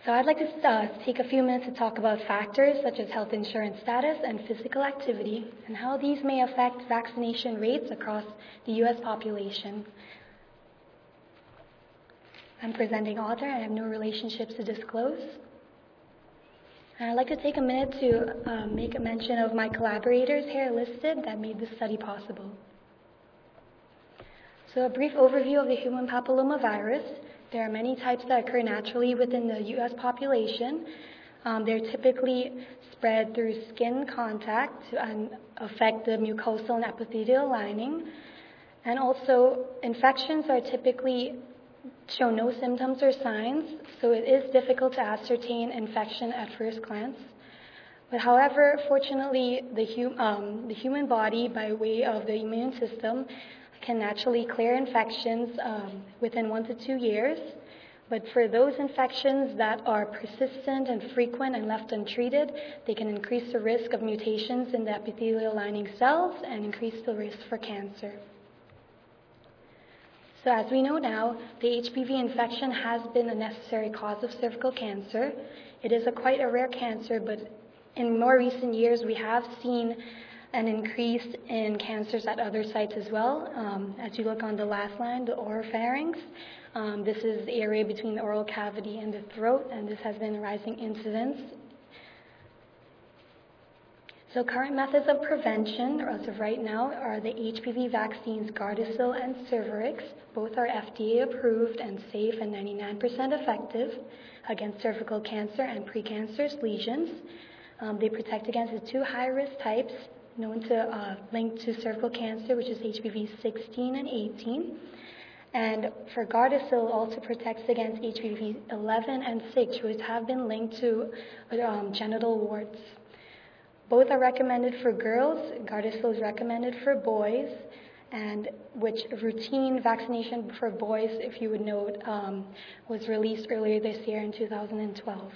So I'd like to take a few minutes to talk about factors such as health insurance status and physical activity and how these may affect vaccination rates across the U.S. population. I'm presenting author. I have no relationships to disclose. And I'd like to take a minute to make a mention of my collaborators here listed that made this study possible. So a brief overview of the human papillomavirus. There are many types that occur naturally within the U.S. population. They're typically spread through skin contact and affect the mucosal and epithelial lining. And also, infections are typically show no symptoms or signs, so it is difficult to ascertain infection at first glance. But however, fortunately, the human body, by way of the immune system, can naturally clear infections within 1 to 2 years. But for those infections that are persistent and frequent and left untreated, they can increase the risk of mutations in the epithelial lining cells and increase the risk for cancer. So as we know now, the HPV infection has been a necessary cause of cervical cancer. It is quite a rare cancer, but in more recent years we have seen an increase in cancers at other sites as well. As you look on the last line, the oropharynx, this is the area between the oral cavity and the throat, and this has been a rising incidence. So current methods of prevention, as of right now, are the HPV vaccines Gardasil and Cervarix. Both are FDA approved and safe and 99% effective against cervical cancer and precancerous lesions. They protect against the 2 high-risk types known to link to cervical cancer, which is HPV 16 and 18. And for Gardasil, also protects against HPV 11 and 6, which have been linked to genital warts. Both are recommended for girls. Gardasil is recommended for boys, and which routine vaccination for boys, if you would note, was released earlier this year in 2012.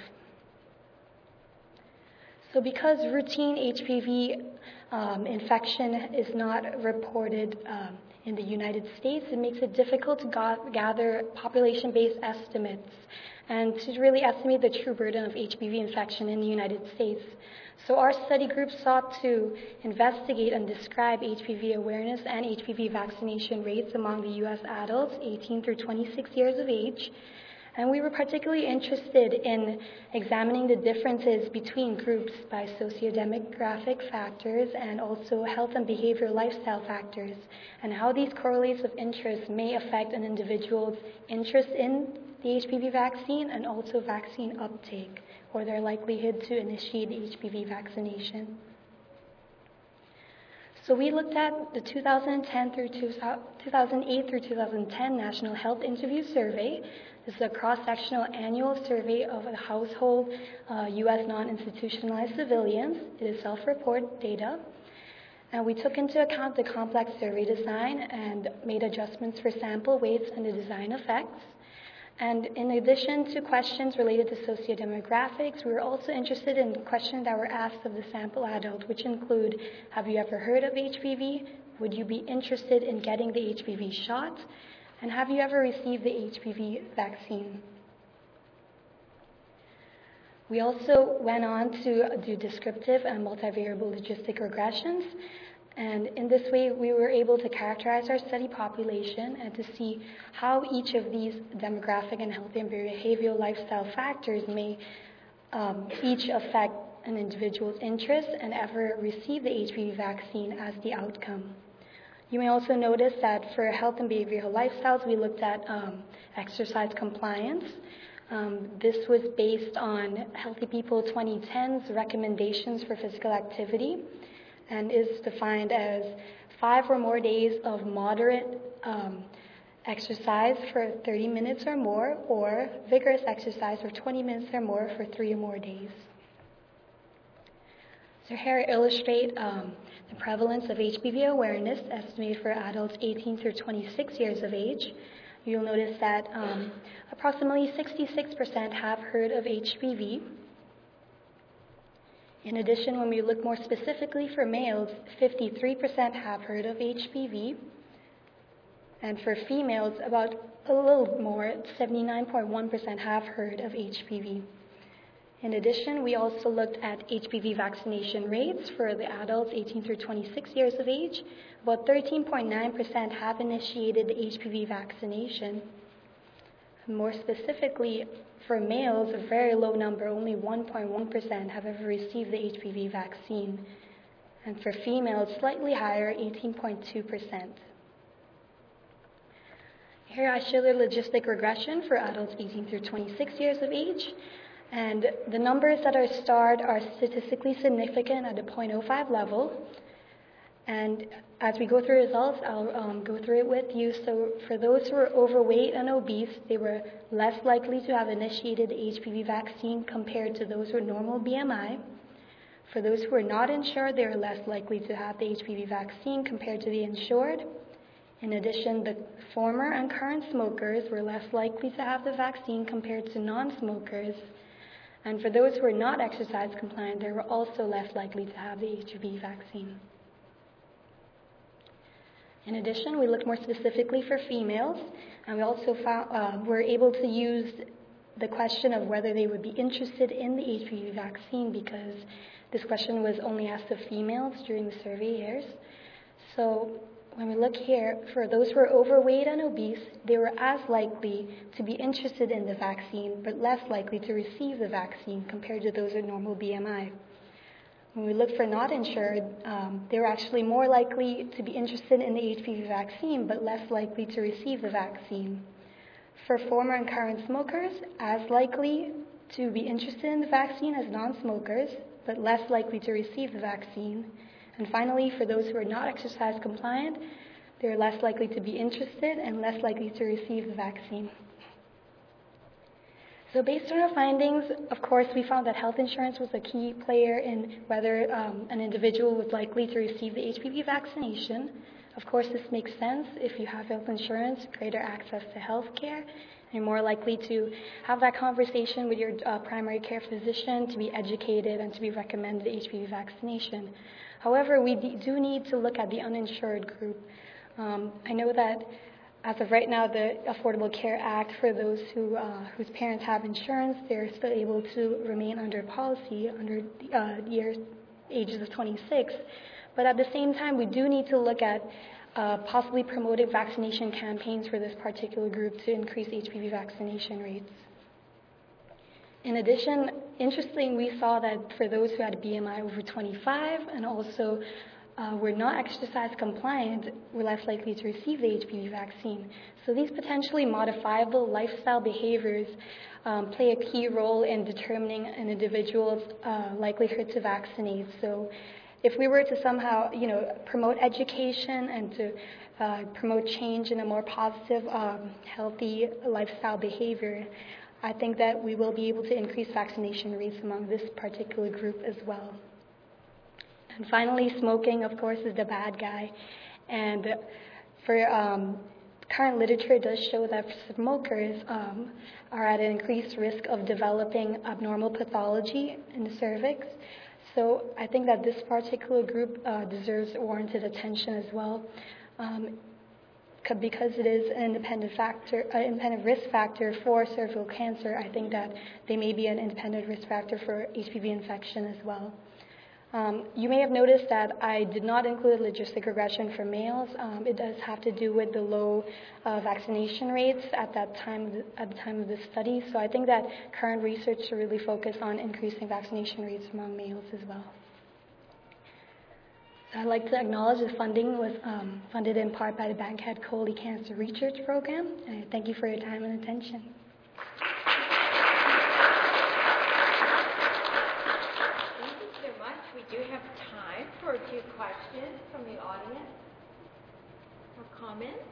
So because routine HPV infection is not reported in the United States, it makes it difficult to gather population-based estimates and to really estimate the true burden of HPV infection in the United States. So our study group sought to investigate and describe HPV awareness and HPV vaccination rates among the U.S. adults 18 through 26 years of age. And we were particularly interested in examining the differences between groups by sociodemographic factors and also health and behavioral lifestyle factors, and how these correlates of interest may affect an individual's interest in the HPV vaccine and also vaccine uptake, or their likelihood to initiate the HPV vaccination. So we looked at the 2008 through 2010 National Health Interview Survey. This is a cross-sectional annual survey of the household U.S. non-institutionalized civilians. It is self-report data. And we took into account the complex survey design and made adjustments for sample weights and the design effects. And in addition to questions related to sociodemographics, we were also interested in questions that were asked of the sample adult, which include, have you ever heard of HPV? Would you be interested in getting the HPV shot? And have you ever received the HPV vaccine? We also went on to do descriptive and multivariable logistic regressions. And in this way, we were able to characterize our study population and to see how each of these demographic and health and behavioral lifestyle factors may each affect an individual's interest and ever receive the HPV vaccine as the outcome. You may also notice that for health and behavioral lifestyles, we looked at exercise compliance. This was based on Healthy People 2010's recommendations for physical activity, and is defined as 5 or more days of moderate exercise for 30 minutes or more, or vigorous exercise for 20 minutes or more for 3 or more days. So here I illustrate the prevalence of HPV awareness estimated for adults 18 through 26 years of age. You'll notice that approximately 66% have heard of HPV. In addition, when we look more specifically for males, 53% have heard of HPV. And for females, about a little more, 79.1% have heard of HPV. In addition, we also looked at HPV vaccination rates for the adults 18 through 26 years of age. About 13.9% have initiated the HPV vaccination. More specifically, for males, a very low number, only 1.1% have ever received the HPV vaccine. And for females, slightly higher, 18.2%. Here I show the logistic regression for adults 18 through 26 years of age. And the numbers that are starred are statistically significant at a 0.05 level. And as we go through results, I'll go through it with you. So for those who are overweight and obese, they were less likely to have initiated the HPV vaccine compared to those with normal BMI. For those who are not insured, they are less likely to have the HPV vaccine compared to the insured. In addition, the former and current smokers were less likely to have the vaccine compared to non-smokers. And for those who are not exercise compliant, they were also less likely to have the HPV vaccine. In addition, we looked more specifically for females, and we also were able to use the question of whether they would be interested in the HPV vaccine, because this question was only asked of females during the survey years. So when we look here, for those who are overweight and obese, they were as likely to be interested in the vaccine, but less likely to receive the vaccine compared to those with normal BMI. When we look for not insured, they were actually more likely to be interested in the HPV vaccine, but less likely to receive the vaccine. For former and current smokers, as likely to be interested in the vaccine as non-smokers, but less likely to receive the vaccine. And finally, for those who are not exercise compliant, they're less likely to be interested and less likely to receive the vaccine. So based on our findings, of course, we found that health insurance was a key player in whether an individual was likely to receive the HPV vaccination. Of course, this makes sense. If you have health insurance, greater access to health care, you're more likely to have that conversation with your primary care physician to be educated and to be recommended HPV vaccination. However, we do need to look at the uninsured group. I know that as of right now, the Affordable Care Act, for those whose parents have insurance, they're still able to remain under policy under the ages of 26. But at the same time, we do need to look at possibly promoting vaccination campaigns for this particular group to increase HPV vaccination rates. In addition, interestingly, we saw that for those who had a BMI over 25 and also were not exercise compliant, were less likely to receive the HPV vaccine. So these potentially modifiable lifestyle behaviors play a key role in determining an individual's likelihood to vaccinate. So if we were to somehow, promote education and to promote change in a more positive, healthy lifestyle behavior, I think that we will be able to increase vaccination rates among this particular group as well. And finally, smoking, of course, is the bad guy. And for current literature, it does show that smokers are at an increased risk of developing abnormal pathology in the cervix. So I think that this particular group deserves warranted attention as well. Because it is an independent risk factor for cervical cancer, I think that they may be an independent risk factor for HPV infection as well. You may have noticed that I did not include logistic regression for males. It does have to do with the low vaccination rates at the time of the study. So I think that current research should really focus on increasing vaccination rates among males as well. So I'd like to acknowledge the funding was funded in part by the Bankhead Coley Cancer Research Program. And I thank you for your time and attention. We do have time for a few questions from the audience or comments.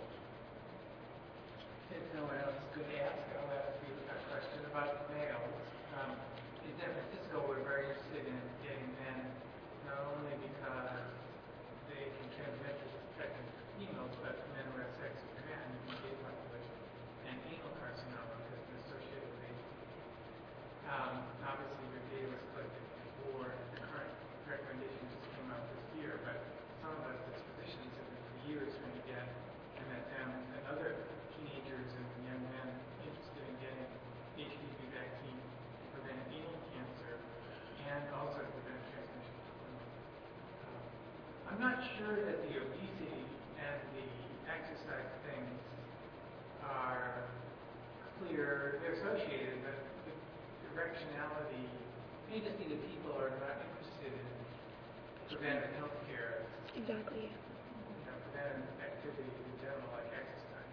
If no one else is going to ask, I'll ask you a question about males. In San Francisco, we're very interested in getting men, not only because they can transmit this infection to females, but men who have sex with men in the gay population, and anal carcinoma because it's associated with AIDS. Obviously, your data was collected before, and the current recommendations just came out this year, but some of us as physicians have been for years trying to get MSM and other teenagers and young men interested in getting HPV vaccine to prevent anal cancer. I'm not sure that the obesity and the exercise things are clear. They're associated, but the directionality may just be that people are not interested in preventive health care, Exactly. preventive activities in general, like exercise.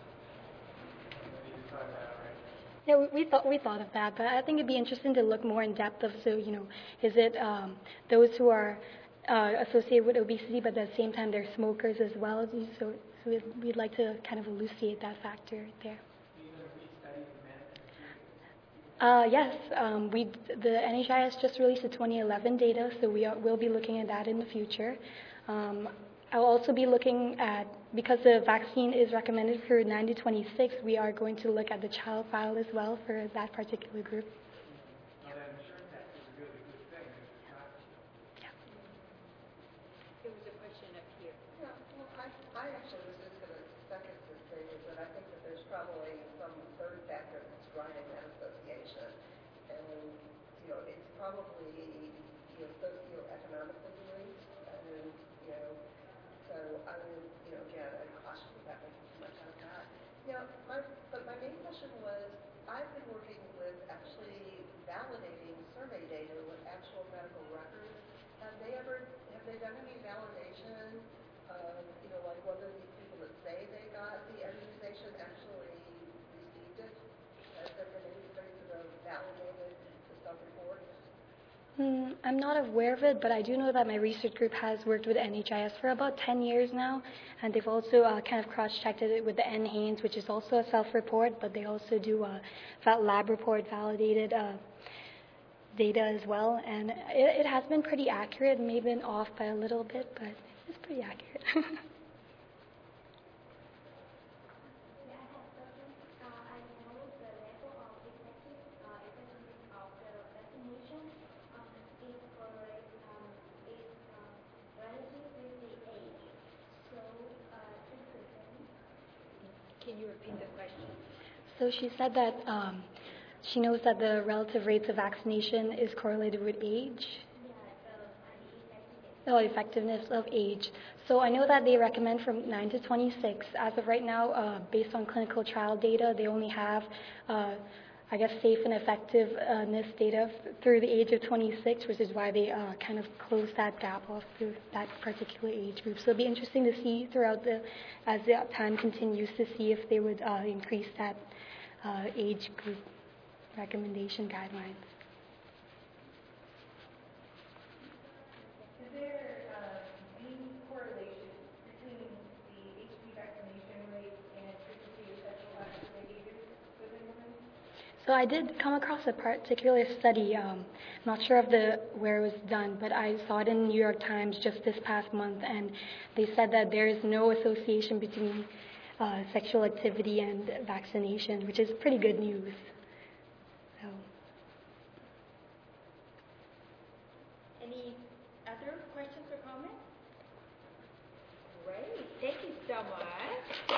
You thought that, right? Yeah, we thought of that, but I think it'd be interesting to look more in depth of, so, is it those who are associated with obesity, but at the same time they're smokers as well? So we'd like to kind of elucidate that factor right there. Yes, the NHIS just released the 2011 data, so we'll be looking at that in the future. I'll also be looking at, because the vaccine is recommended for 9 to 26, we are going to look at the child file as well for that particular group. Well, I'm sure that's a really good thing. There was a question up here. Yeah, well, I actually was just going to second this statement, but I think that there's probably some third factor that's driving that association. And, it's probably, socioeconomically linked. And, so I would, again, I'd caution about making too much out of that. But my main question was, I've been working with actually validating survey data with actual medical records. Have they done any validation of, like whether these people that say they got the immunization actually received it? Has there been any studies that have validated the self-report? I'm not aware of it, but I do know that my research group has worked with NHIS for about 10 years now, and they've also kind of cross-checked it with the NHANES, which is also a self-report, but they also do lab report validated data as well, and it has been pretty accurate. It may have been off by a little bit, but it's pretty accurate. Can you repeat the question? So she said that she knows that the relative rates of vaccination is correlated with age. Oh, effectiveness of age. So I know that they recommend from 9 to 26. As of right now, based on clinical trial data, they only have, safe and effectiveness data through the age of 26, which is why they kind of closed that gap off through that particular age group. So it'll be interesting to see as the time continues, to see if they would increase that age group recommendation guidelines. Is there any correlation between the HPV vaccination rate and frequency of sexual active behavior within women? So I did come across a particular study. I'm not sure of where it was done, but I saw it in the New York Times just this past month, and they said that there is no association between sexual activity and vaccination, which is pretty good news. So. Any other questions or comments? Great. Thank you so much.